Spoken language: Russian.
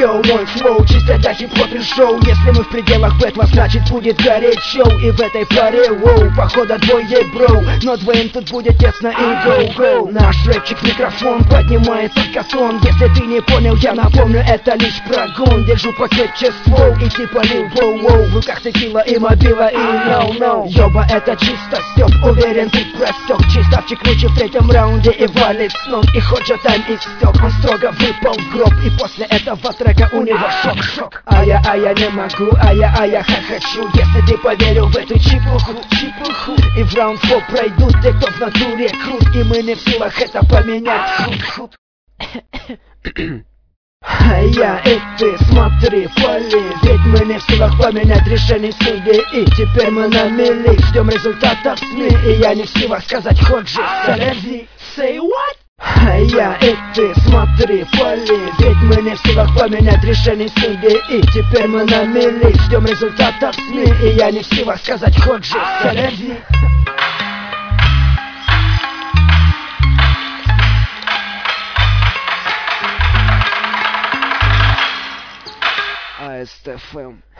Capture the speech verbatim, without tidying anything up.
Йоу, мой флоу, чисто для хип-хоп и шоу. Если мы в пределах бэтла, значит будет горячо. И в этой паре, воу, похода двое бро. Но двоим тут будет тесно и гоу-гоу. Наш рэпчик микрофон поднимает только тон. Если ты не понял, я напомню, это лишь прогон. Держу покрепче ствол и типа лил воу-воу. В руках текила и мобила и ноу-ноу. Ёба, это чисто стёб, уверен ты просёк. Чиставчик ночи в третьем раунде и валит с ног. И хоть же тайм истёк, он строго выпал в гроб. И после этого трека у него шок-шок. А я, а я не могу, а я, а я хочу. Если ты поверил в эту чепуху, чепуху. И в раунд фо пройдут те, кто в натуре крут. И мы не в силах это поменять. Худ-худ. А я и ты, смотри, вали. Ведь мы не в силах поменять решение судей. И теперь мы на мели, ждем результатов СМИ. И я не в силах сказать хоть же саляви. Say what? А я и ты, смотри, вали. Ведь мы не в силах поменять решение судей. И теперь мы на мели, ждем результатов СМИ. И я не в силах сказать хоть же саляви. АСТФМ.